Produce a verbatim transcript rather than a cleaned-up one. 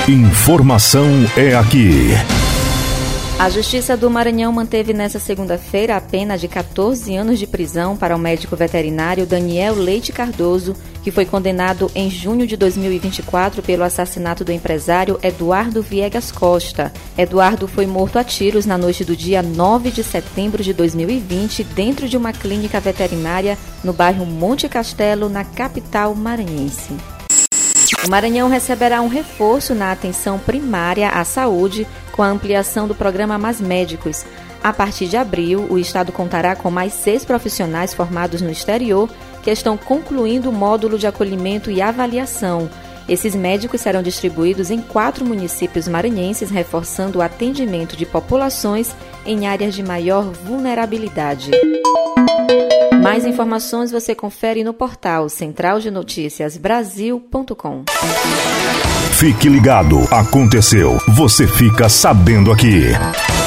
Informação é aqui. A Justiça do Maranhão manteve nesta segunda-feira a pena de catorze anos de prisão para o médico veterinário Daniel Leite Cardoso, que foi condenado em junho de dois mil e vinte e quatro pelo assassinato do empresário Eduardo Viegas Costa. Eduardo foi morto a tiros na noite do dia nove de setembro de dois mil e vinte, dentro de uma clínica veterinária no bairro Monte Castelo, na capital maranhense. O Maranhão receberá um reforço na atenção primária à saúde com a ampliação do programa Mais Médicos. A partir de abril, o estado contará com mais seis profissionais formados no exterior que estão concluindo o módulo de acolhimento e avaliação. Esses médicos serão distribuídos em quatro municípios maranhenses, reforçando o atendimento de populações em áreas de maior vulnerabilidade. Mais informações você confere no portal central de notícias brasil ponto com. Fique ligado, aconteceu, você fica sabendo aqui.